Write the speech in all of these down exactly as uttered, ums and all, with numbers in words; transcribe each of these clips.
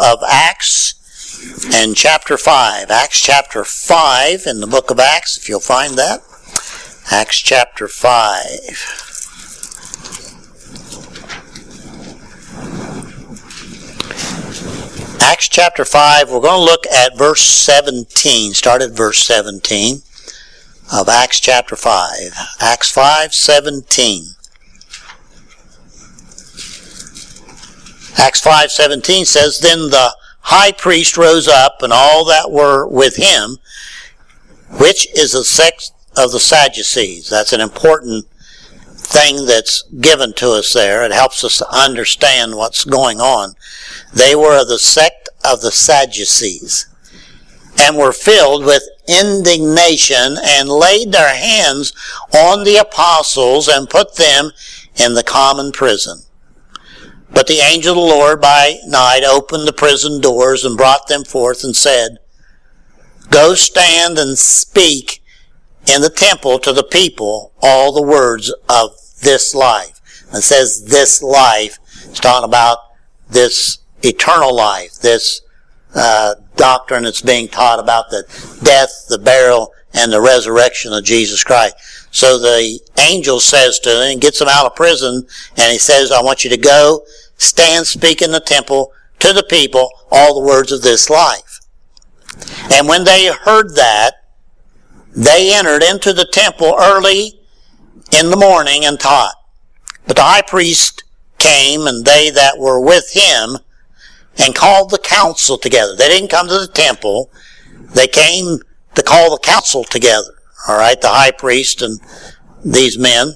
of Acts and chapter five. Acts chapter five in the book of Acts, if you'll find that. Acts chapter five. Acts chapter five, we're going to look at verse seventeen. Start at verse seventeen of Acts chapter five. Acts five seventeen. Acts five seventeen says, Then the high priest rose up, and all that were with him, which is the sect of the Sadducees. That's an important thing that's given to us there. It helps us to understand what's going on. They were of the sect of the Sadducees, and were filled with indignation, and laid their hands on the apostles, and put them in the common prison. But the angel of the Lord by night opened the prison doors, and brought them forth, and said, Go stand and speak in the temple to the people all the words of this life. And it says this life. It's talking about this eternal life, this uh, doctrine that's being taught about the death, the burial, and the resurrection of Jesus Christ. So the angel says to him, gets him out of prison, and he says, I want you to go, stand, speak in the temple to the people all the words of this life. And when they heard that, they entered into the temple early in the morning and taught. But the high priest came, and they that were with him, and called the council together. They didn't come to the temple. They came to call the council together. All right, the high priest and these men.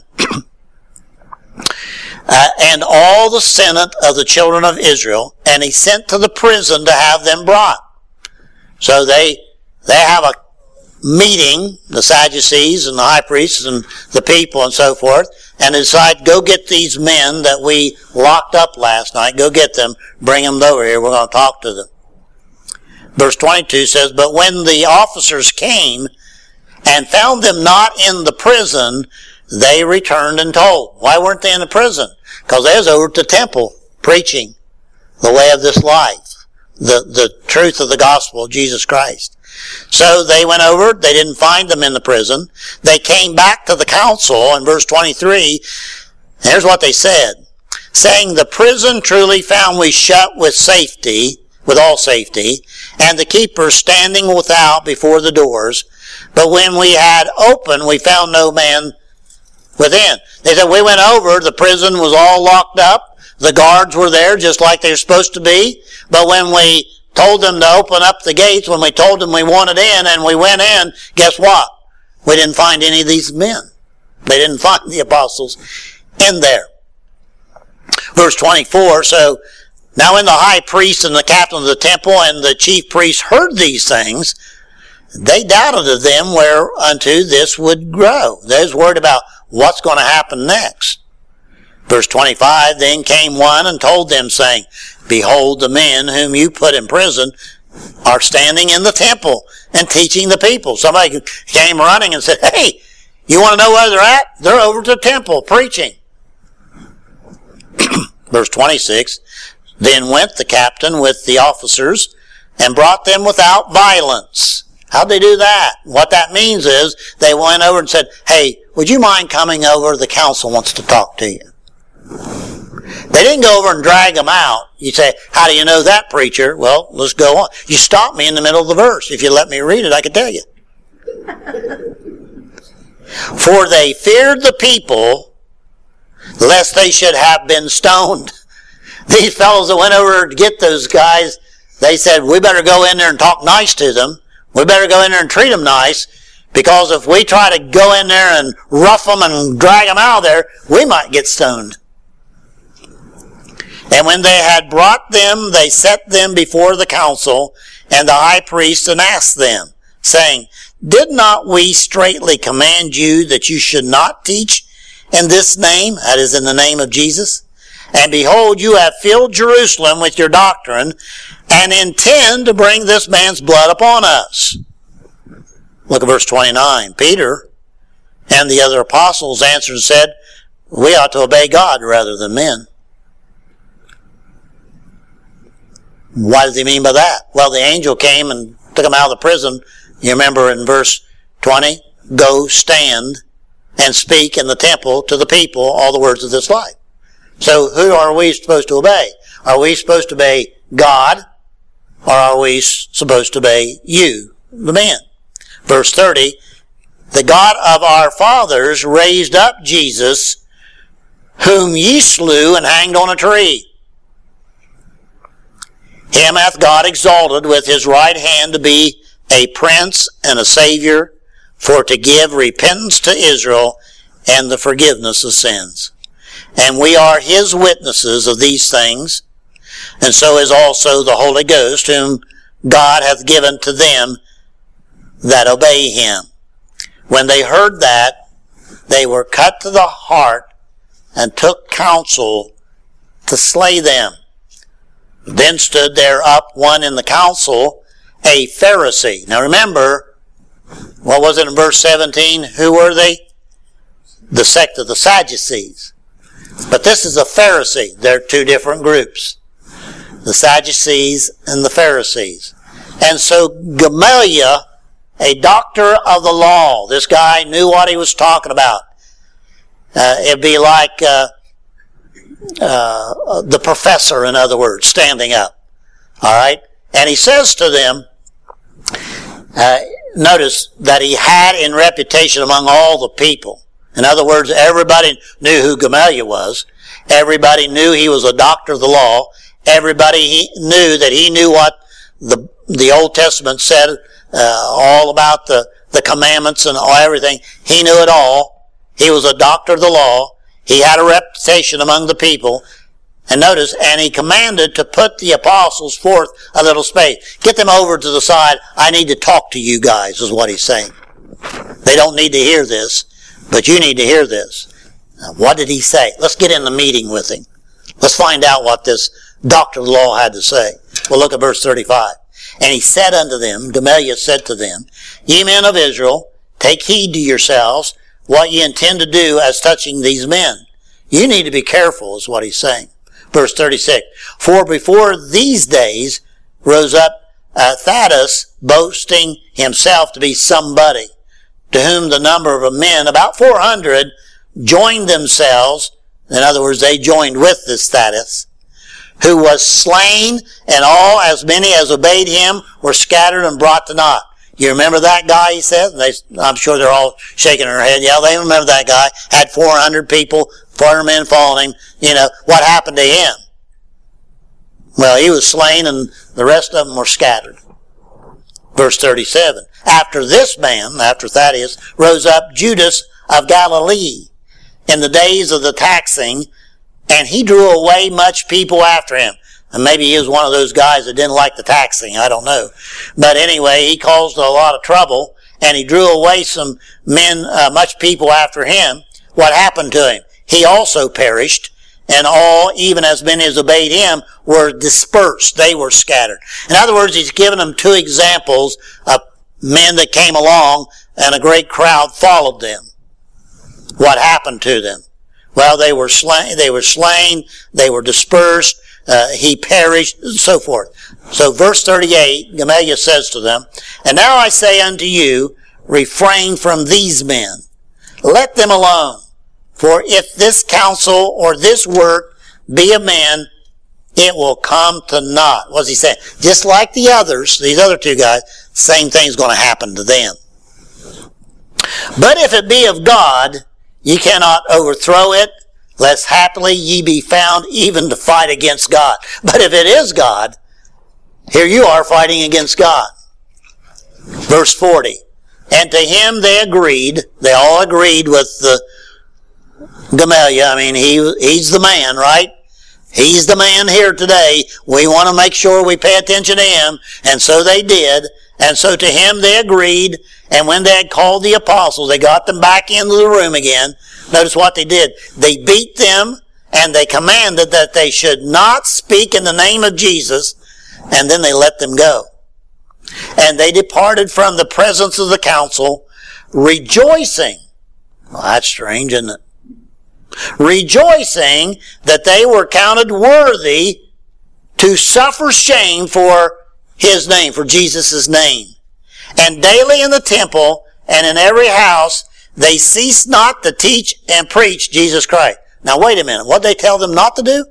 uh, and all the senate of the children of Israel, and he sent to the prison to have them brought. So they they have a meeting, the Sadducees and the high priests and the people and so forth, and decide, go get these men that we locked up last night, go get them, bring them over here, we're going to talk to them. Verse twenty-two says, But when the officers came and found them not in the prison, they returned and told. Why weren't they in the prison? Because they was over at the temple preaching the way of this life, the, the truth of the gospel of Jesus Christ. So they went over, they didn't find them in the prison. They came back to the council in verse twenty-three. Here's what they said, saying, The prison truly found we shut with safety, with all safety, and the keepers standing without before the doors. But when we had opened, we found no man within. They said, we went over, the prison was all locked up, the guards were there just like they're supposed to be, but when we told them to open up the gates, when we told them we wanted in and we went in, guess what? We didn't find any of these men. They didn't find the apostles in there. Verse twenty-four, so now when the high priest and the captain of the temple and the chief priests heard these things, they doubted of them whereunto this would grow. They was worried about what's going to happen next. Verse twenty-five, Then came one and told them, saying, Behold, the men whom you put in prison are standing in the temple and teaching the people. Somebody came running and said, Hey, you want to know where they're at? They're over to the temple preaching. Verse twenty-six, Then went the captain with the officers and brought them without violence. How'd they do that? What that means is they went over and said, Hey, would you mind coming over? The council wants to talk to you. They didn't go over and drag them out. You say, how do you know that, preacher? Well, let's go on. You stopped me in the middle of the verse. If you let me read it, I could tell you. For they feared the people, lest they should have been stoned. These fellows that went over to get those guys, they said, we better go in there and talk nice to them. We better go in there and treat them nice, because if we try to go in there and rough them and drag them out of there, we might get stoned. And when they had brought them, they set them before the council and the high priest, and asked them, saying, Did not we straitly command you that you should not teach in this name, that is, in the name of Jesus? And behold, you have filled Jerusalem with your doctrine, and intend to bring this man's blood upon us. Look at verse twenty-nine. Peter and the other apostles answered and said, We ought to obey God rather than men. What does he mean by that? Well, the angel came and took him out of the prison. You remember in verse twenty, go stand and speak in the temple to the people all the words of this life. So who are we supposed to obey? Are we supposed to obey God, or are we supposed to obey you, the man? Verse thirty, the God of our fathers raised up Jesus, whom ye slew and hanged on a tree. Him hath God exalted with his right hand to be a prince and a savior, for to give repentance to Israel and the forgiveness of sins. And we are his witnesses of these things, and so is also the Holy Ghost, whom God hath given to them that obey him. When they heard that, they were cut to the heart and took counsel to slay them. Then stood there up one in the council, a Pharisee. Now remember, what was it in verse seventeen? Who were they? The sect of the Sadducees. But this is a Pharisee. They're two different groups. The Sadducees and the Pharisees. And so Gamaliel, a doctor of the law, this guy knew what he was talking about. Uh, it'd be like uh, uh, the professor, in other words, standing up. All right? And he says to them, uh, notice that he had in reputation among all the people. In other words, everybody knew who Gamaliel was. Everybody knew he was a doctor of the law. Everybody he knew that he knew what the the Old Testament said, uh, all about the, the commandments and all, everything. He knew it all. He was a doctor of the law. He had a reputation among the people. And notice, and he commanded to put the apostles forth a little space. Get them over to the side. I need to talk to you guys, is what he's saying. They don't need to hear this, but you need to hear this. Now, what did he say? Let's get in the meeting with him. Let's find out what this doctor of the law had to say. Well, look at verse thirty-five. And he said unto them, Gamaliel said to them, Ye men of Israel, take heed to yourselves what ye intend to do as touching these men. You need to be careful, is what he's saying. Verse thirty-six, For before these days rose up uh, Thaddeus, boasting himself to be somebody, to whom the number of men, about four hundred, joined themselves. In other words, they joined with this Thaddeus, who was slain, and all, as many as obeyed him, were scattered and brought to naught. You remember that guy, he said? They, I'm sure they're all shaking their head. Yeah, they remember that guy. Had four hundred people, four hundred men following him. You know, what happened to him? Well, he was slain, and the rest of them were scattered. Verse thirty-seven. After this man, after Thaddeus, rose up Judas of Galilee in the days of the taxing, and he drew away much people after him. And maybe he was one of those guys that didn't like the taxing, I don't know. But anyway, he caused a lot of trouble, and he drew away some men, uh, much people after him. What happened to him? He also perished, and all, even as many as obeyed him, were dispersed. They were scattered. In other words, he's given them two examples of men that came along, and a great crowd followed them. What happened to them? Well, they were slain, they were slain, they were dispersed, uh, he perished, and so forth. So verse thirty-eight, Gamaliel says to them, And now I say unto you, refrain from these men. Let them alone. For if this counsel or this work be of men, it will come to naught. What's he saying? Just like the others, these other two guys, same thing's going to happen to them. But if it be of God, ye cannot overthrow it, lest haply ye be found even to fight against God. But if it is God, here you are fighting against God. Verse forty. And to him they agreed, they all agreed with the Gamaliel. I mean, he he's the man, right? He's the man here today. We want to make sure we pay attention to him. And so they did. And so to him they agreed. And when they had called the apostles, they got them back into the room again. Notice what they did. They beat them, and they commanded that they should not speak in the name of Jesus, and then they let them go. And they departed from the presence of the council, rejoicing. Well, that's strange, isn't it? Rejoicing that they were counted worthy to suffer shame for his name, for Jesus' name. And daily in the temple and in every house they cease not to teach and preach Jesus Christ. Now wait a minute, what did they tell them not to do?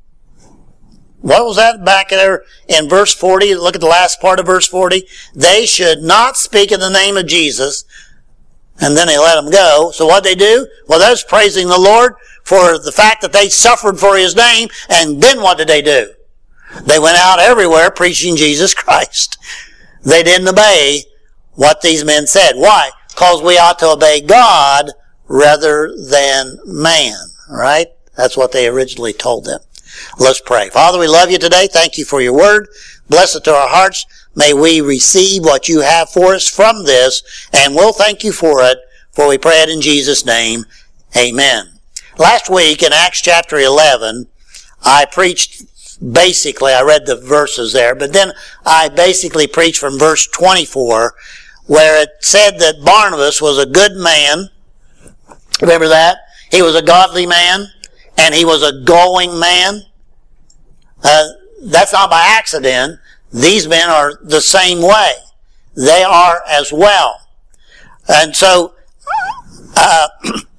What was that back there in verse forty? Look at the last part of verse forty. They should not speak in the name of Jesus. And then they let them go. So what did they do? Well, they're praising the Lord for the fact that they suffered for his name. And then what did they do? They went out everywhere preaching Jesus Christ. They didn't obey what these men said. Why? Because we ought to obey God rather than man. Right? That's what they originally told them. Let's pray. Father, we love you today. Thank you for your word. Bless it to our hearts. May we receive what you have for us from this, and we'll thank you for it, for we pray it in Jesus' name. Amen. Last week in Acts chapter eleven, I preached basically, I read the verses there, but then I basically preached from verse twenty-four, where it said that Barnabas was a good man. Remember that? He was a godly man, and he was a going man. Uh, that's not by accident. These men are the same way. They are as well. And so, uh,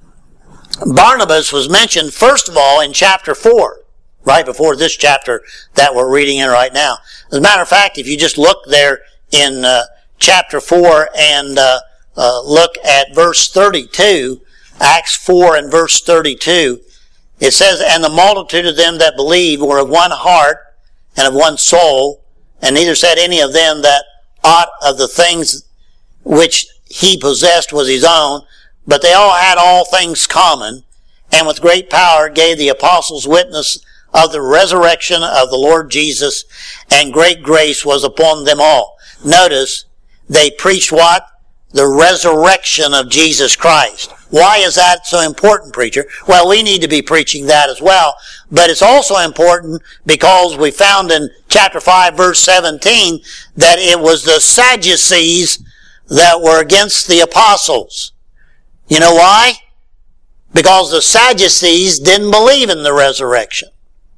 Barnabas was mentioned first of all in chapter four, right before this chapter that we're reading in right now. As a matter of fact, if you just look there in uh, chapter four and uh, uh, look at verse thirty-two, Acts four and verse thirty-two, it says, "And the multitude of them that believed were of one heart and of one soul, and neither said any of them that aught of the things which he possessed was his own, but they all had all things common, and with great power gave the apostles witness of the resurrection of the Lord Jesus, and great grace was upon them all." Notice, they preached what? The resurrection of Jesus Christ. Why is that so important, preacher? Well, we need to be preaching that as well. But it's also important because we found in chapter five, verse seventeen, that it was the Sadducees that were against the apostles. You know why? Because the Sadducees didn't believe in the resurrection.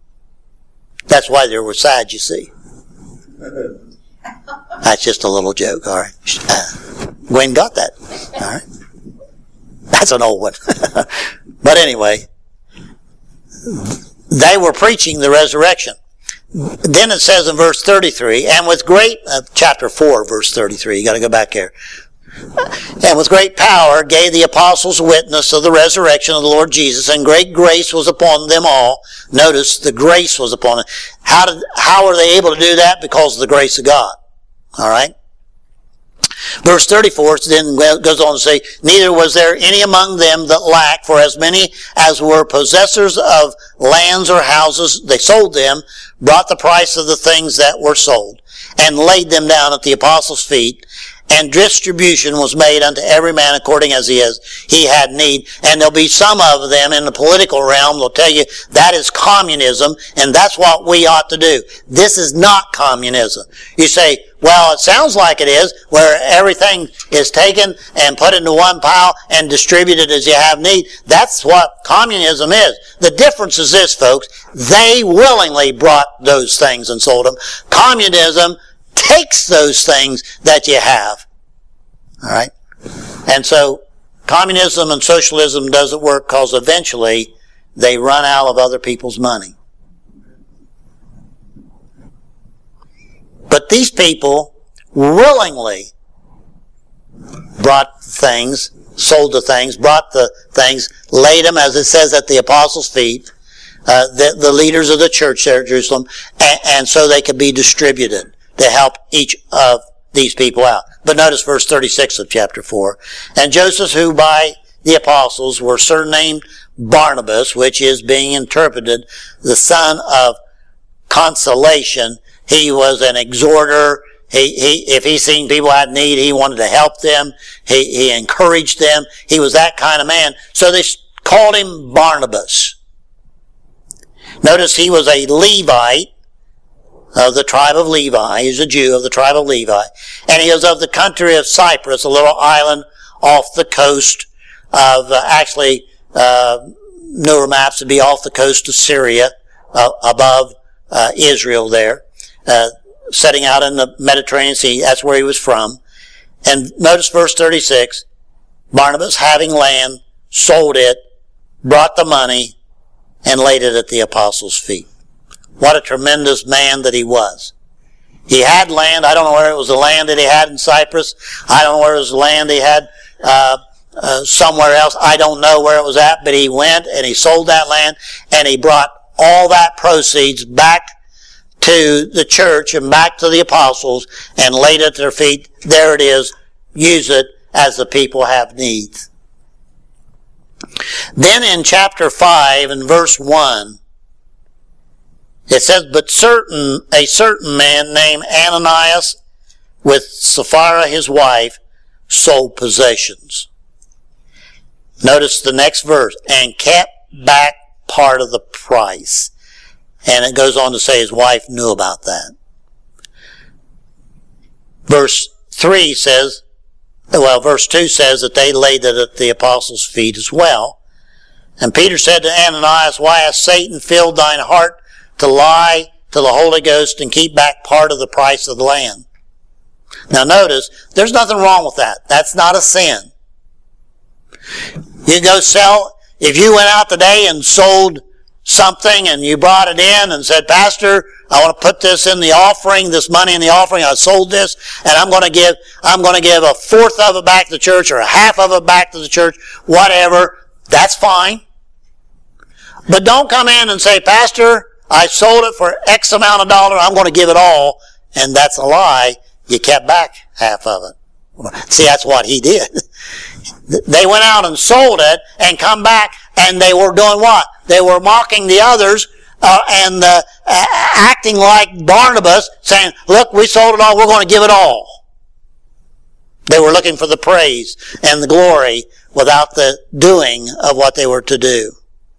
That's why there were Sadducees. That's just a little joke, all right. Uh, Gwen got that, all right. That's an old one. But anyway, they were preaching the resurrection. Then it says in verse thirty-three, and with great, uh, chapter four, verse thirty-three, you got to go back here. And with great power gave the apostles witness of the resurrection of the Lord Jesus, and great grace was upon them all. Notice the grace was upon them. How did, how were they able to do that? Because of the grace of God. All right. Verse thirty-four then goes on to say, "Neither was there any among them that lacked, for as many as were possessors of lands or houses, they sold them, brought the price of the things that were sold, and laid them down at the apostles' feet. And distribution was made unto every man according as he has he had need." And there'll be some of them in the political realm that'll tell you that is communism, and that's what we ought to do. This is not communism. You say, well, it sounds like it is, where everything is taken and put into one pile and distributed as you have need. That's what communism is. The difference is this, folks. They willingly brought those things and sold them. Communism takes those things that you have. All right? And so communism and socialism doesn't work because eventually they run out of other people's money. But these people willingly brought things, sold the things, brought the things, laid them, as it says, at the apostles' feet, uh, the, the leaders of the church there at Jerusalem, and, and so they could be distributed to help each of these people out. But notice verse thirty-six of chapter four. "And Joseph, who by the apostles were surnamed Barnabas," which is being interpreted the son of consolation. He was an exhorter. He, he, if he seen people had need, he wanted to help them. He, he encouraged them. He was that kind of man. So they called him Barnabas. Notice he was a Levite of the tribe of Levi. He's a Jew of the tribe of Levi. And he was of the country of Cyprus, a little island off the coast of, uh, actually, uh, newer maps would be off the coast of Syria, uh, above uh, Israel there, uh, setting out in the Mediterranean Sea. That's where he was from. And notice verse thirty-six, Barnabas, having land, sold it, brought the money, and laid it at the apostles' feet. What a tremendous man that he was. He had land. I don't know where it was the land that he had in Cyprus. I don't know where it was the land he had uh, uh, somewhere else. I don't know where it was at, but he went and he sold that land and he brought all that proceeds back to the church and back to the apostles and laid it at their feet. There it is. Use it as the people have needs. Then in chapter five and verse one, it says, but certain, a certain man named Ananias with Sapphira his wife sold possessions. Notice the next verse, and kept back part of the price. And it goes on to say his wife knew about that. Verse three says, well, verse two says that they laid it at the apostles' feet as well. And Peter said to Ananias, why has Satan filled thine heart to lie to the Holy Ghost and keep back part of the price of the land? Now notice, there's nothing wrong with that. That's not a sin. You go sell, if you went out today and sold something and you brought it in and said, Pastor, I want to put this in the offering, this money in the offering, I sold this, and I'm going to give, I'm going to give a fourth of it back to the church or a half of it back to the church, whatever, that's fine. But don't come in and say, Pastor, I sold it for X amount of dollars, I'm going to give it all, and that's a lie. You kept back half of it. See, that's what he did. They went out and sold it and come back, and they were doing what? They were mocking the others uh, and uh, acting like Barnabas, saying, look, we sold it all, we're going to give it all. They were looking for the praise and the glory without the doing of what they were to do.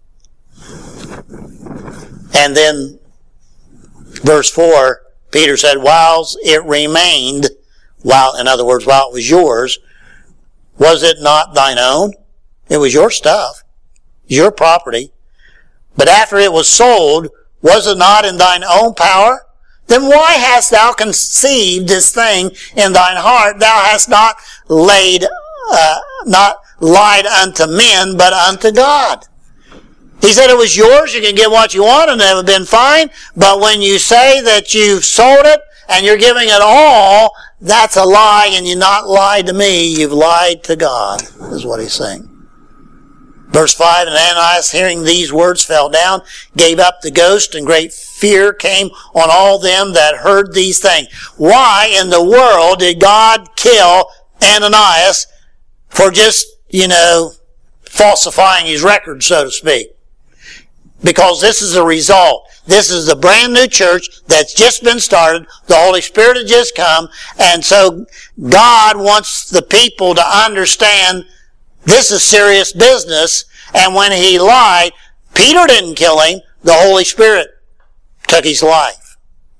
And then, verse four, Peter said, whilst it remained, while, in other words, while it was yours, was it not thine own? It was your stuff, your property. But after it was sold, was it not in thine own power? Then why hast thou conceived this thing in thine heart? Thou hast not laid, uh, not lied unto men, but unto God. He said it was yours, you can get what you want, and it would have been fine. But when you say that you've sold it and you're giving it all, that's a lie, and you've not lied to me, you've lied to God, is what he's saying. Verse five, and Ananias, hearing these words, fell down, gave up the ghost, and great fear came on all them that heard these things. Why in the world did God kill Ananias for just, you know, falsifying his record, so to speak? Because this is a result. This is the brand new church that's just been started. The Holy Spirit had just come. And so God wants the people to understand this is serious business. And when he lied, Peter didn't kill him. The Holy Spirit took his life.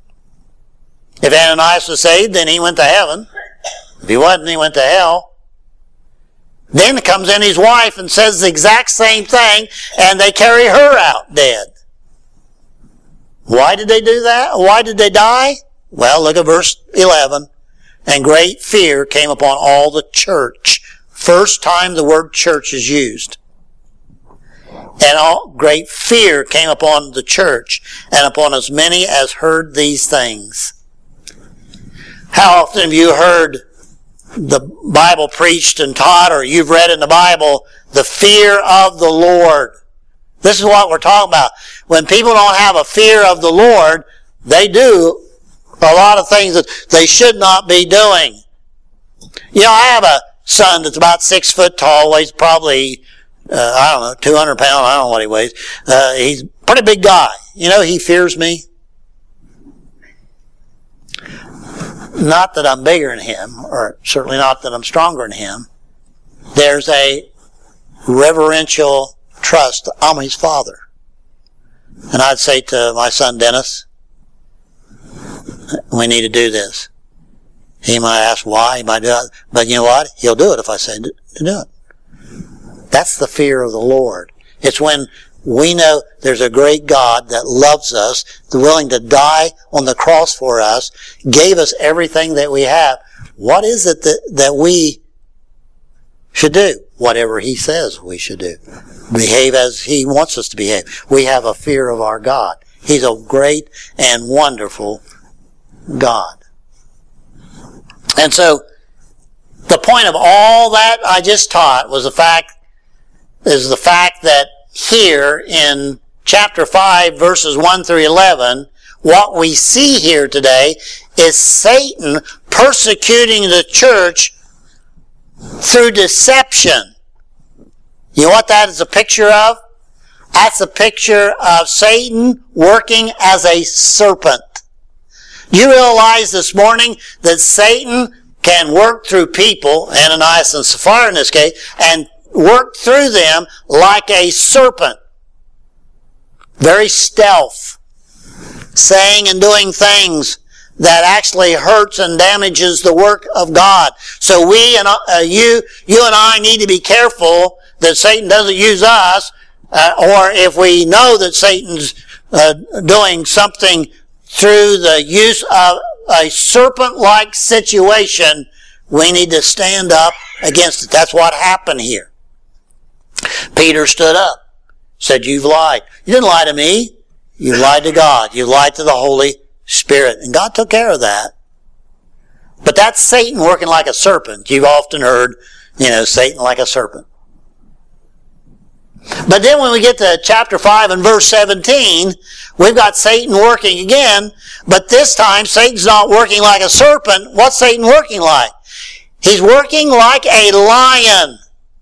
If Ananias was saved, then he went to heaven. If he wasn't, he went to hell. Then comes in his wife and says the exact same thing, and they carry her out dead. Why did they do that? Why did they die? Well, look at verse eleven. And great fear came upon all the church. First time the word church is used. And all great fear came upon the church, and upon as many as heard these things. How often have you heard the Bible preached and taught, or you've read in the Bible, the fear of the Lord? This is what we're talking about. When people don't have a fear of the Lord, they do a lot of things that they should not be doing. You know, I have a son that's about six foot tall, weighs probably, uh, I don't know, two hundred pounds, I don't know what he weighs. Uh, he's a pretty big guy. You know, he fears me. Not that I'm bigger than him, or certainly not that I'm stronger than him. There's a reverential trust. I'm his father. And I'd say to my son Dennis, we need to do this. He might ask why, he might do it, but you know what? He'll do it if I say to do it. That's the fear of the Lord. It's when we know there's a great God that loves us, willing to die on the cross for us, gave us everything that we have. What is it that, that we should do? Whatever He says we should do. Behave as He wants us to behave. We have a fear of our God. He's a great and wonderful God. And so, the point of all that I just taught was the fact, is the fact that here in chapter five, verses one through eleven, what we see here today is Satan persecuting the church through deception. You know what that is a picture of? That's a picture of Satan working as a serpent. Do you realize this morning that Satan can work through people, Ananias and Sapphira in this case, and work through them like a serpent. Very stealth. Saying and doing things that actually hurts and damages the work of God. So we and uh, you, you and I need to be careful that Satan doesn't use us, uh, or if we know that Satan's uh, doing something through the use of a serpent-like situation, we need to stand up against it. That's what happened here. Peter stood up, said, "You've lied. You didn't lie to me. You lied to God. You lied to the Holy Spirit." And God took care of that. But that's Satan working like a serpent. You've often heard, you know, Satan like a serpent. But then when we get to chapter five and verse seventeen, we've got Satan working again, but this time Satan's not working like a serpent. What's Satan working like? He's working like a lion.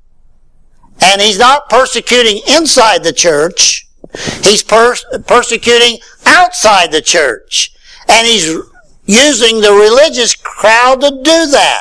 And he's not persecuting inside the church. He's pers- persecuting outside the church. And he's using the religious crowd to do that.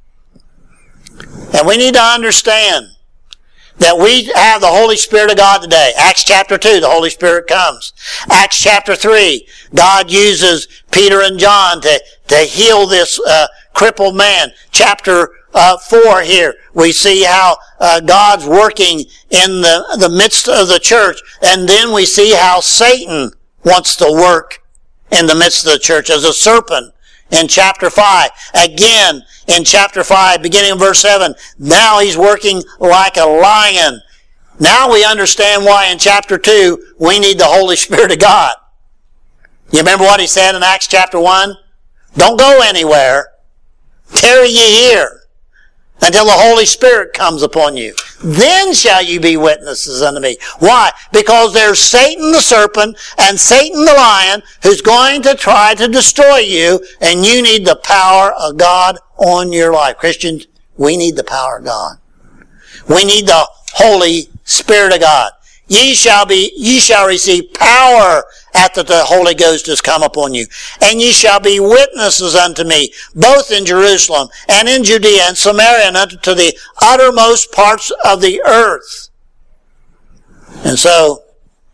And we need to understand that we have the Holy Spirit of God today. Acts chapter two, the Holy Spirit comes. Acts chapter three, God uses Peter and John to, to heal this uh, crippled man. Chapter uh, four here, we see how uh, God's working in the, the midst of the church. And then we see how Satan wants to work in the midst of the church as a serpent. In chapter five, again in chapter five, beginning in verse seven, now he's working like a lion. Now we understand why in chapter two we need the Holy Spirit of God. You remember what he said in Acts chapter one? Don't go anywhere. Tarry ye here until the Holy Spirit comes upon you. Then shall you be witnesses unto me. Why? Because there's Satan the serpent and Satan the lion who's going to try to destroy you, and you need the power of God on your life. Christians, we need the power of God. We need the Holy Spirit of God. Ye shall be, ye shall receive power after the Holy Ghost has come upon you. And ye shall be witnesses unto me, both in Jerusalem and in Judea and Samaria and unto the uttermost parts of the earth. And so,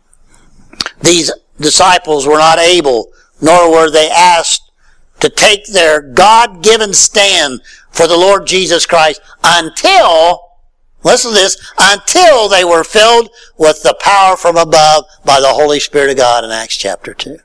these disciples were not able, nor were they asked to take their God-given stand for the Lord Jesus Christ until, listen to this, until they were filled with the power from above by the Holy Spirit of God in Acts chapter two.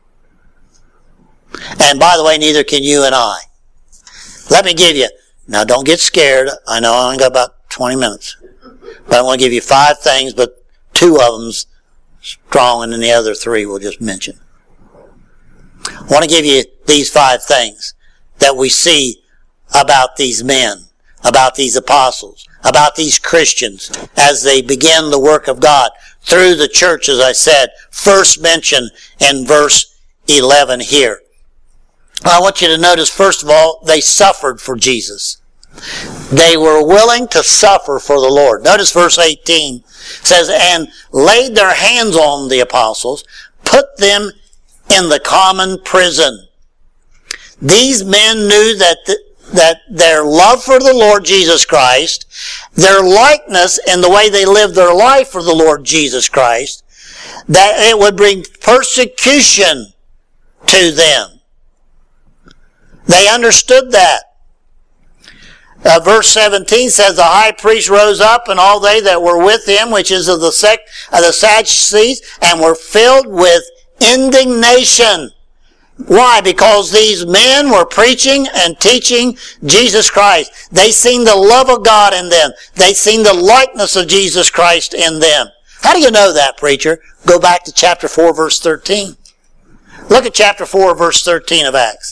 And by the way, neither can you and I. Let me give you, now don't get scared. I know I only got about twenty minutes. But I want to give you five things, but two of them's strong and then the other three we'll just mention. I want to give you these five things that we see about these men, about these apostles, about these Christians as they begin the work of God through the church, as I said, first mentioned in verse eleven here. I want you to notice, first of all, they suffered for Jesus. They were willing to suffer for the Lord. Notice verse eighteen says, and laid their hands on the apostles, put them in the common prison. These men knew that the, that their love for the Lord Jesus Christ, their likeness in the way they lived their life for the Lord Jesus Christ, that it would bring persecution to them. They understood that. Uh, verse seventeen says, the high priest rose up, and all they that were with him, which is of the sect of the Sadducees, and were filled with indignation. Why? Because these men were preaching and teaching Jesus Christ. They seen the love of God in them. They seen the likeness of Jesus Christ in them. How do you know that, preacher? Go back to chapter four, verse thirteen. Look at chapter four, verse thirteen of Acts.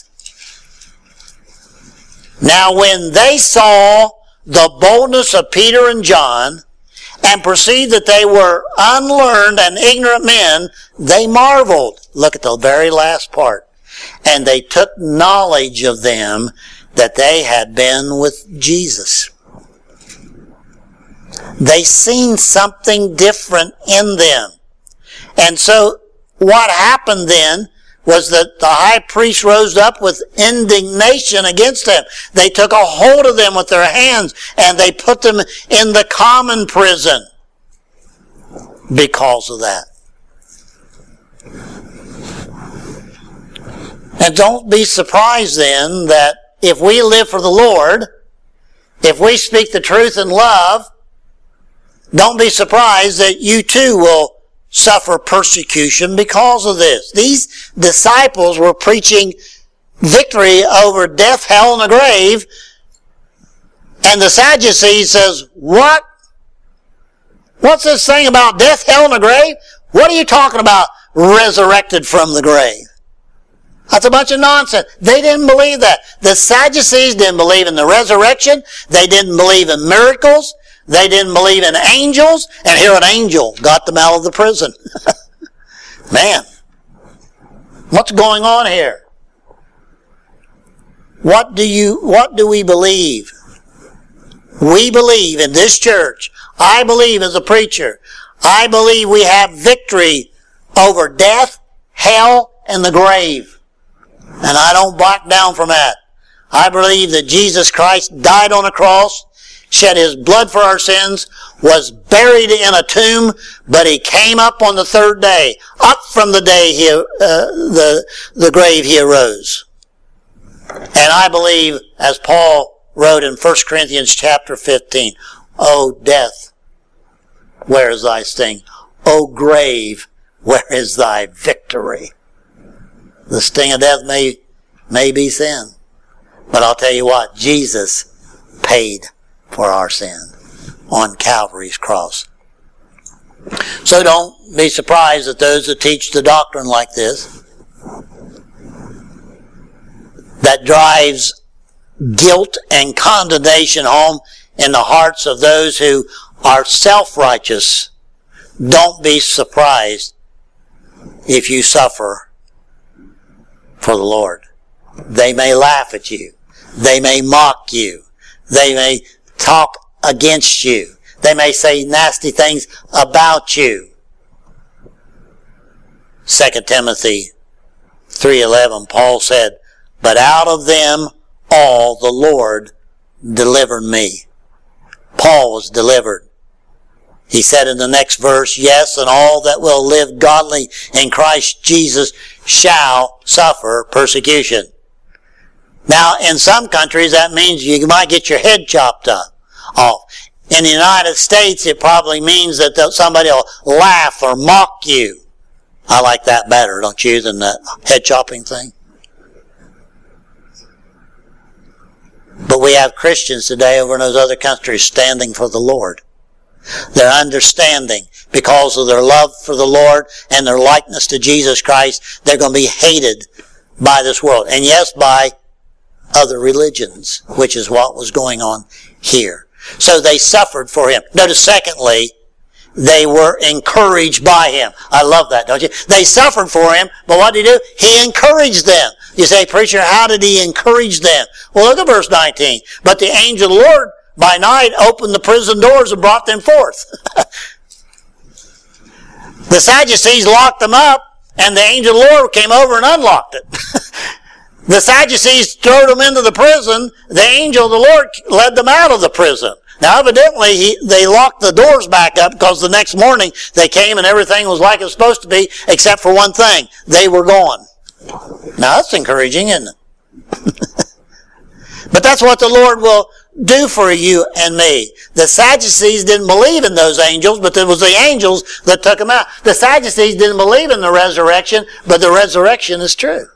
Now when they saw the boldness of Peter and John, and perceived that they were unlearned and ignorant men, they marveled. Look at the very last part. And they took knowledge of them that they had been with Jesus. They seen something different in them. And so what happened then was that the high priest rose up with indignation against them. They took a hold of them with their hands and they put them in the common prison because of that. And don't be surprised then that if we live for the Lord, if we speak the truth in love, don't be surprised that you too will suffer persecution because of this. These disciples were preaching victory over death, hell, and the grave, and the Sadducees says, what? What's this thing about death, hell, and the grave? What are you talking about, resurrected from the grave? That's a bunch of nonsense. They didn't believe that. The Sadducees didn't believe in the resurrection. They didn't believe in miracles. They didn't believe in angels. And here an angel got them out of the prison. Man, what's going on here? What do you, what do we believe? We believe in this church. I believe as a preacher. I believe we have victory over death, hell, and the grave. And I don't back down from that. I believe that Jesus Christ died on a cross, shed his blood for our sins, was buried in a tomb, but he came up on the third day. Up from the day he, uh, the, the grave he arose. And I believe, as Paul wrote in First Corinthians chapter fifteen, O death, where is thy sting? O grave, where is thy victory? The sting of death may, may be sin. But I'll tell you what, Jesus paid for our sin on Calvary's cross. So don't be surprised that those that teach the doctrine like this, that drives guilt and condemnation home in the hearts of those who are self-righteous, don't be surprised if you suffer for the Lord. They may laugh at you. They may mock you. They may talk against you. They may say nasty things about you. Second Timothy three eleven, Paul said, but out of them all the Lord delivered me. Paul was delivered. He said in the next verse, yes, and all that will live godly in Christ Jesus shall suffer persecution. Now, in some countries, that means you might get your head chopped up off. In the United States, it probably means that somebody will laugh or mock you. I like that better, don't you, than that head chopping thing? But we have Christians today over in those other countries standing for the Lord. Their understanding, because of their love for the Lord and their likeness to Jesus Christ, they're going to be hated by this world. And yes, by other religions, which is what was going on here. So they suffered for him. Notice, secondly, they were encouraged by him. I love that, don't you? They suffered for him, but what did he do? He encouraged them. You say, preacher, how did he encourage them? Well, look at verse nineteen. But the angel of the Lord by night opened the prison doors and brought them forth. The Sadducees locked them up, and the angel of the Lord came over and unlocked it. The Sadducees threw them into the prison. The angel of the Lord led them out of the prison. Now, evidently, he, they locked the doors back up because the next morning they came and everything was like it was supposed to be, except for one thing. They were gone. Now, that's encouraging, isn't it? But that's what the Lord will do for you and me? The Sadducees didn't believe in those angels, but it was the angels that took them out. The Sadducees didn't believe in the resurrection, but the resurrection is true.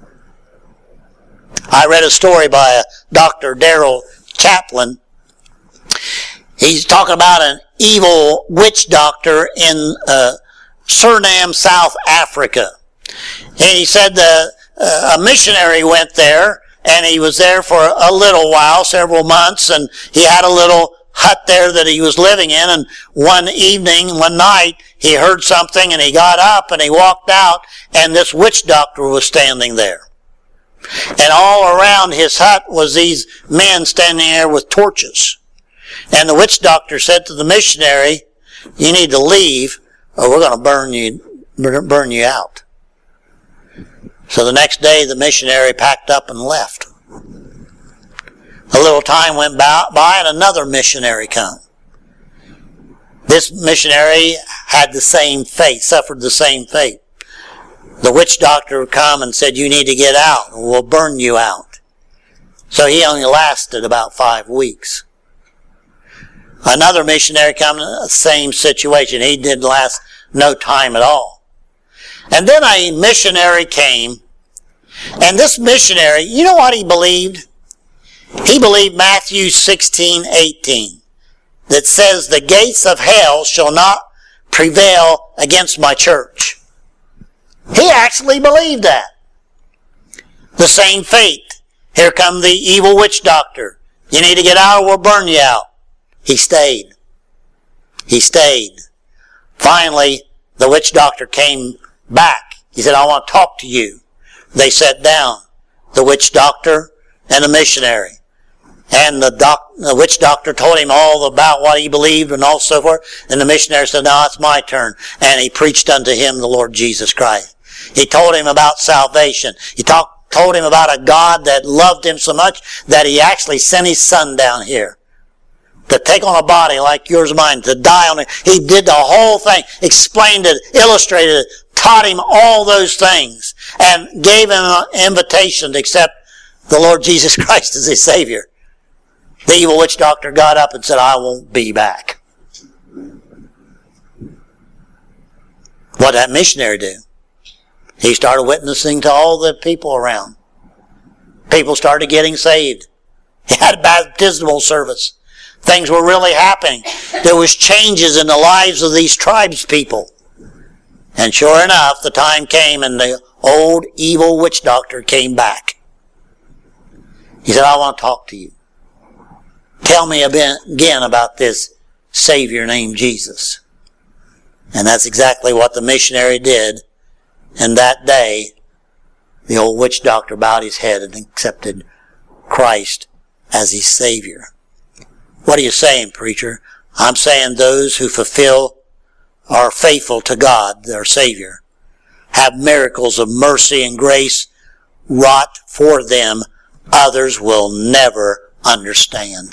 I read a story by a Doctor Darrell Chaplin. He's talking about an evil witch doctor in uh, Suriname, South Africa. And he said the, uh, a missionary went there, and he was there for a little while, several months, and he had a little hut there that he was living in, and one evening, one night, he heard something, and he got up, and he walked out, and this witch doctor was standing there. And all around his hut was these men standing there with torches. And the witch doctor said to the missionary, you need to leave, or we're going to burn you, burn you out. So the next day, the missionary packed up and left. A little time went by, and another missionary came. This missionary had the same fate, suffered the same fate. The witch doctor would come and said, you need to get out, or we'll burn you out. So he only lasted about five weeks. Another missionary came in the same situation. He didn't last no time at all. And then a missionary came, and this missionary, you know what he believed? He believed Matthew sixteen eighteen, that says, the gates of hell shall not prevail against my church. He actually believed that. The same fate. Here come the evil witch doctor. You need to get out or we'll burn you out. He stayed. He stayed. Finally, the witch doctor came back. He said, I want to talk to you. They sat down, the witch doctor and the missionary. And the, doc, the witch doctor told him all about what he believed and all so forth. And the missionary said, now it's my turn. And he preached unto him the Lord Jesus Christ. He told him about salvation. He talk, told him about a God that loved him so much that he actually sent his son down here to take on a body like yours and mine, to die on it. He did the whole thing, explained it, illustrated it, taught him all those things, and gave him an invitation to accept the Lord Jesus Christ as his Savior. The evil witch doctor got up and said, I won't be back. What did that missionary do? He started witnessing to all the people around. People started getting saved. He had a baptismal service. Things were really happening. There was changes in the lives of these tribes people. And sure enough, the time came and the old evil witch doctor came back. He said, I want to talk to you. Tell me again about this Savior named Jesus. And that's exactly what the missionary did. And that day, the old witch doctor bowed his head and accepted Christ as his Savior. What are you saying, preacher? I'm saying those who fulfill, are faithful to God, their Savior, have miracles of mercy and grace wrought for them others will never understand.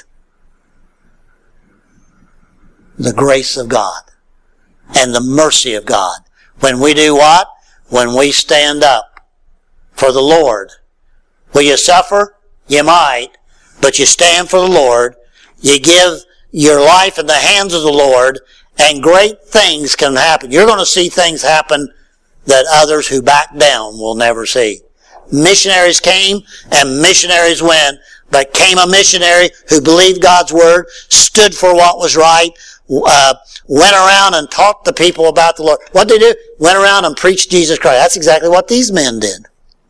The grace of God and the mercy of God. When we do what? When we stand up for the Lord. Will you suffer? You might, but you stand for the Lord. You give your life in the hands of the Lord, and great things can happen. You're going to see things happen that others who back down will never see. Missionaries came and missionaries went, but came a missionary who believed God's word, stood for what was right, uh, went around and taught the people about the Lord. What did they do? Went around and preached Jesus Christ. That's exactly what these men did.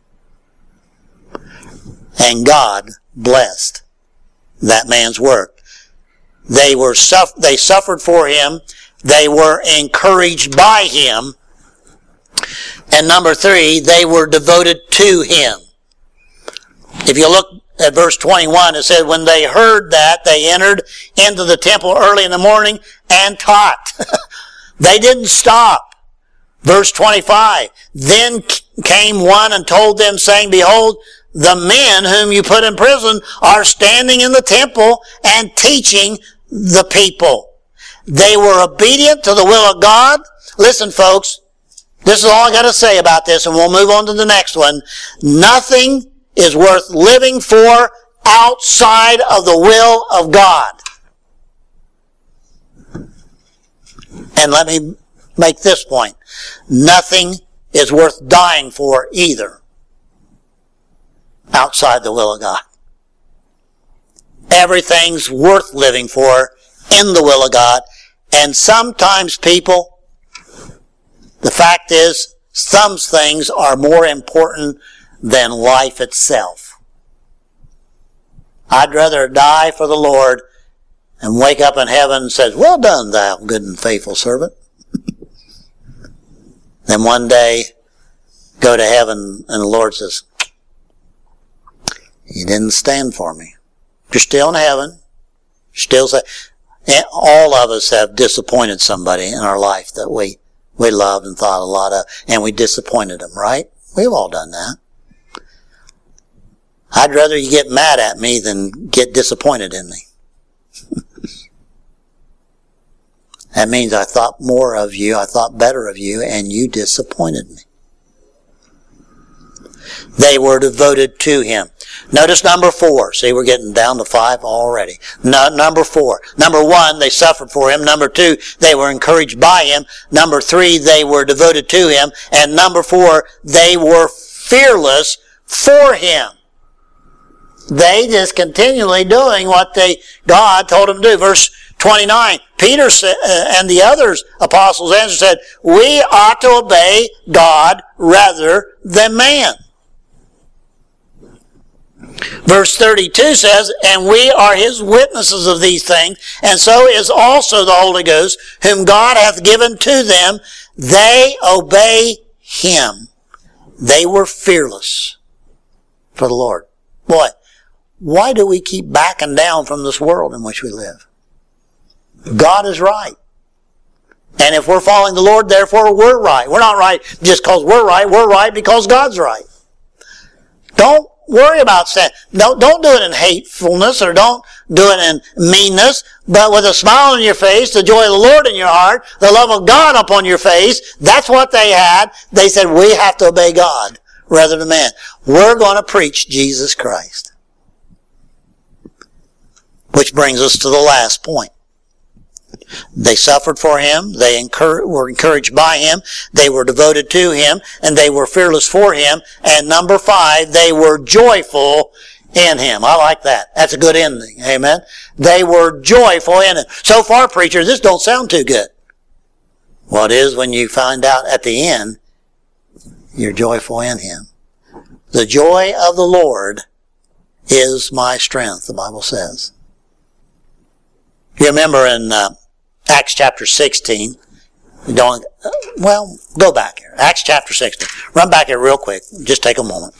And God blessed that man's work. They were suff- they suffered for him. They were encouraged by him. And number three, they were devoted to him. If you look at verse twenty-one, it said, when they heard that, they entered into the temple early in the morning and taught. They didn't stop. Verse twenty-five, then came one and told them, saying, behold, the men whom you put in prison are standing in the temple and teaching the people. They were obedient to the will of God. Listen, folks, this is all I got to say about this, and we'll move on to the next one. Nothing is worth living for outside of the will of God. And let me make this point. Nothing is worth dying for either outside the will of God. Everything's worth living for in the will of God. And sometimes people, the fact is, some things are more important than life itself. I'd rather die for the Lord and wake up in heaven and says, well done, thou good and faithful servant. Then one day go to heaven and the Lord says, you didn't stand for me. You're still in heaven. Still say, all of us have disappointed somebody in our life that we, we loved and thought a lot of, and we disappointed them, right? We've all done that. I'd rather you get mad at me than get disappointed in me. That means I thought more of you, I thought better of you, and you disappointed me. They were devoted to him. Notice number four. See, we're getting down to five already. No, number four. Number one, they suffered for him. Number two, they were encouraged by him. Number three, they were devoted to him. And number four, they were fearless for him. They just continually doing what they God told them to do. Verse twenty-nine, Peter and the others apostles answered said, we ought to obey God rather than man. Verse thirty-two says, and we are his witnesses of these things, and so is also the Holy Ghost, whom God hath given to them. They obey him. They were fearless for the Lord. Boy, why do we keep backing down from this world in which we live? God is right. And if we're following the Lord, therefore we're right. We're not right just because we're right. We're right because God's right. Don't worry about sin. Don't, don't do it in hatefulness or don't do it in meanness, but with a smile on your face, the joy of the Lord in your heart, the love of God upon your face. That's what they had. They said, we have to obey God rather than man. We're going to preach Jesus Christ. Which brings us to the last point. They suffered for him, they encouraged, were encouraged by him, they were devoted to him, and they were fearless for him. And number five, they were joyful in him. I like that. That's a good ending. Amen. They were joyful in him. So far, preacher, this don't sound too good. Well, it is when you find out at the end, you're joyful in him. The joy of the Lord is my strength, the Bible says. You remember in uh, Acts chapter sixteen, we don't, uh, well, go back here. Acts chapter sixteen. Run back here real quick. Just take a moment.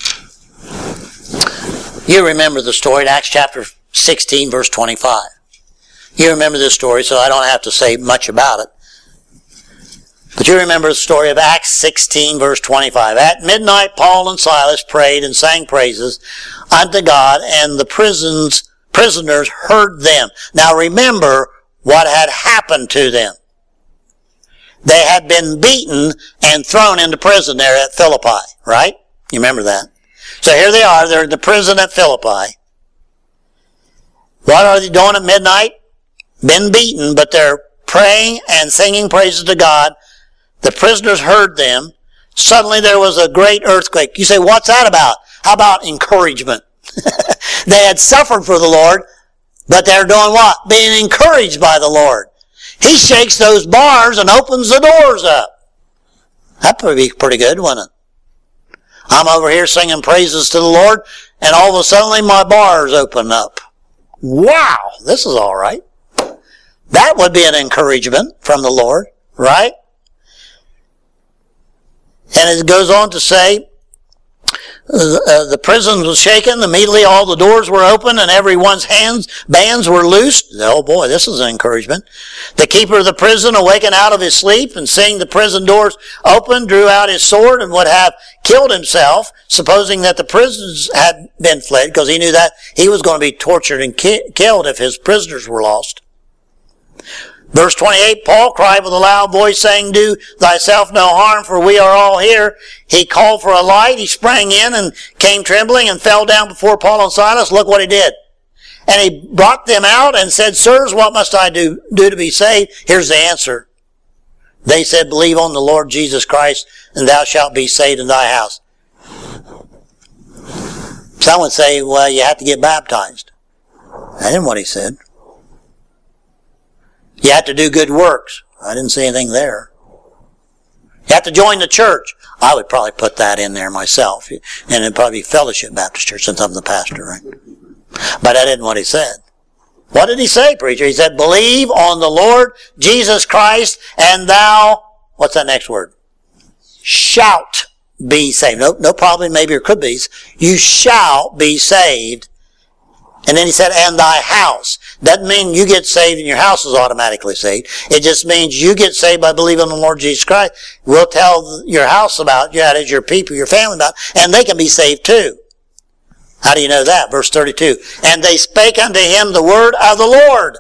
You remember the story in Acts chapter sixteen, verse twenty-five. You remember this story, so I don't have to say much about it. But you remember the story of Acts sixteen, verse twenty-five. At midnight, Paul and Silas prayed and sang praises unto God, and the prisons prisoners heard them. Now remember what had happened to them. They had been beaten and thrown into prison there at Philippi, right? You remember that? So here they are, they're in the prison at Philippi. What are they doing at midnight? Been beaten, but they're praying and singing praises to God. The prisoners heard them. Suddenly there was a great earthquake. You say, what's that about? How about encouragement? They had suffered for the Lord, but they're doing what? Being encouraged by the Lord. He shakes those bars and opens the doors up. That would be pretty good, wouldn't it? I'm over here singing praises to the Lord, and all of a sudden my bars open up. Wow, this is all right. That would be an encouragement from the Lord, right? And it goes on to say, Uh, the prison was shaken. Immediately all the doors were open and everyone's hands, bands were loosed. Oh boy, this is an encouragement. The keeper of the prison, awakened out of his sleep and seeing the prison doors open, drew out his sword and would have killed himself, supposing that the prisoners had been fled, because he knew that he was going to be tortured and ki- killed if his prisoners were lost. Verse twenty-eight, Paul cried with a loud voice, saying, do thyself no harm, for we are all here. He called for a light. He sprang in and came trembling and fell down before Paul and Silas. Look what he did. And he brought them out and said, sirs, what must I do, do to be saved? Here's the answer. They said, believe on the Lord Jesus Christ, and thou shalt be saved in thy house. Some would say, well, you have to get baptized. That isn't what he said. You have to do good works. I didn't see anything there. You have to join the church. I would probably put that in there myself. And it'd probably be Fellowship Baptist Church since I'm the pastor, right? But that isn't what he said. What did he say, preacher? He said, believe on the Lord Jesus Christ, and thou, what's that next word? Shalt be saved. No, no problem, maybe or could be. You shall be saved. And then he said, and thy house. Doesn't mean you get saved and your house is automatically saved. It just means you get saved by believing on the Lord Jesus Christ. We'll tell your house about you, that is your people, your family about, and they can be saved too. How do you know that? Verse thirty-two. And they spake unto him the word of the Lord,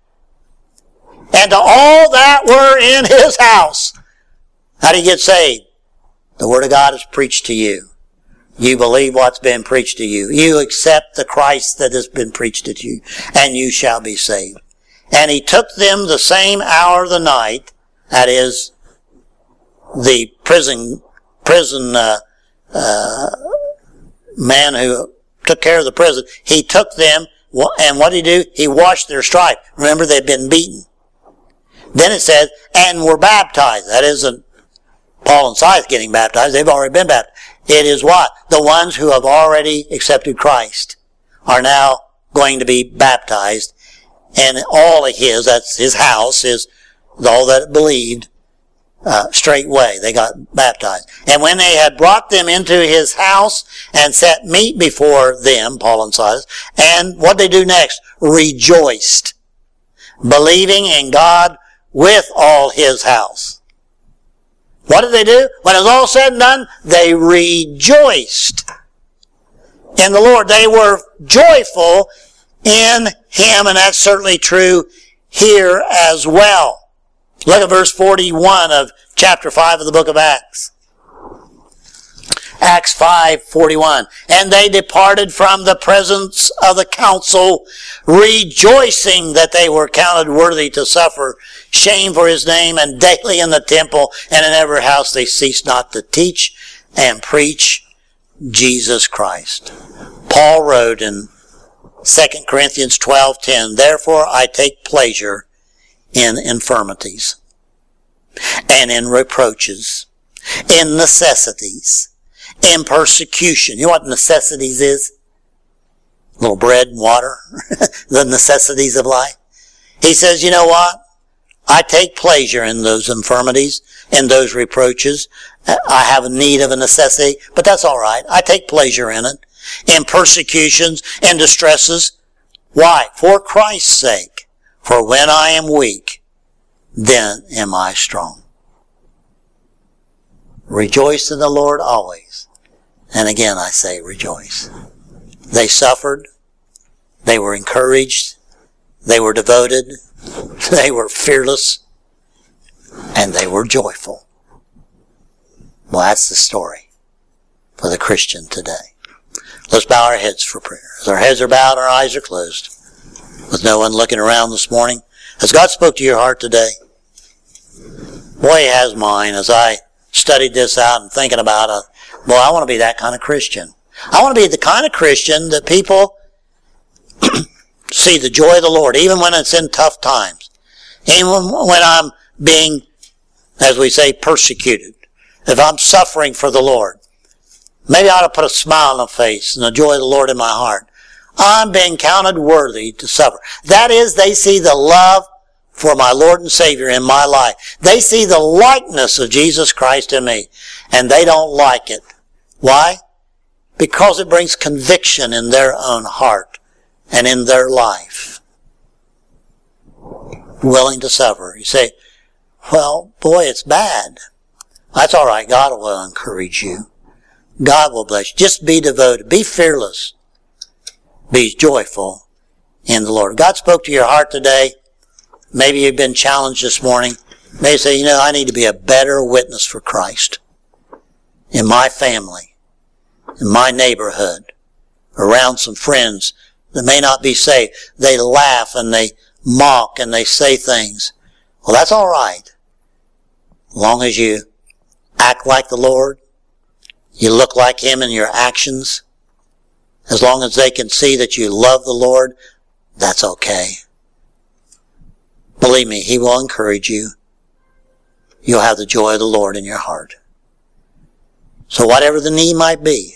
and to all that were in his house. How do you get saved? The word of God is preached to you. You believe what's been preached to you. You accept the Christ that has been preached to you, and you shall be saved. And he took them the same hour of the night, that is, the prison, prison, uh, uh, man who took care of the prison, he took them, and what did he do? He washed their stripe. Remember, they'd been beaten. Then it says, and were baptized. That isn't Paul and Silas getting baptized. They've already been baptized. It is what? The ones who have already accepted Christ are now going to be baptized. And all of his, that's his house, his, all that believed, uh, straightway. They got baptized. And when they had brought them into his house and set meat before them, Paul and Silas, and what they do next? Rejoiced, believing in God with all his house. What did they do? When it was all said and done, they rejoiced in the Lord. They were joyful in him, and that's certainly true here as well. Look at verse forty-one of chapter five of the book of Acts. Acts five forty-one. And they departed from the presence of the council, rejoicing that they were counted worthy to suffer shame for his name, and daily in the temple and in every house they ceased not to teach and preach Jesus Christ. Paul wrote in Second Corinthians twelve ten, therefore I take pleasure in infirmities, and in reproaches, in necessities, in persecution. You know what necessities is? A little bread and water. The necessities of life. He says, you know what? I take pleasure in those infirmities, in those reproaches. I have a need of a necessity, but that's all right. I take pleasure in it. In persecutions and distresses. Why? For Christ's sake. For when I am weak, then am I strong. Rejoice in the Lord always. And again I say rejoice. They suffered. They were encouraged. They were devoted. They were fearless. And they were joyful. Well, that's the story for the Christian today. Let's bow our heads for prayer. As our heads are bowed, our eyes are closed, with no one looking around this morning, has God spoke to your heart today? Boy, he has mine. As I studied this out and thinking about it, boy, I want to be that kind of Christian. I want to be the kind of Christian that people see the joy of the Lord, even when it's in tough times. Even when I'm being, as we say, persecuted. If I'm suffering for the Lord. Maybe I ought to put a smile on my face and the joy of the Lord in my heart. I'm being counted worthy to suffer. That is, they see the love for my Lord and Savior in my life. They see the likeness of Jesus Christ in me, and they don't like it. Why? Because it brings conviction in their own heart and in their life. Willing to suffer. You say, well, boy, it's bad. That's all right. God will encourage you. God will bless you. Just be devoted. Be fearless. Be joyful in the Lord. God spoke to your heart today. maybe you've been challenged this morning. Maybe you say, you know, I need to be a better witness for Christ in my family, in my neighborhood, around some friends that may not be saved. They laugh and they mock and they say things. Well, that's all right. As long as you act like the Lord, you look like Him in your actions, as long as they can see that you love the Lord, that's okay. Believe me, He will encourage you. You'll have the joy of the Lord in your heart. So whatever the need might be,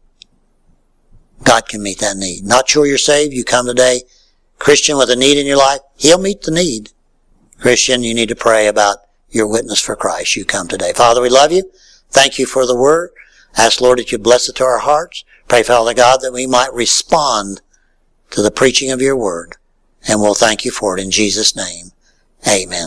God can meet that need. Not sure you're saved? You come today, Christian, with a need in your life, He'll meet the need. Christian, you need to pray about your witness for Christ. You come today. Father, we love you. Thank you for the word. Ask, Lord, that you bless it to our hearts. Pray, Father God, that we might respond to the preaching of your word. And we'll thank you for it in Jesus' name. Amen.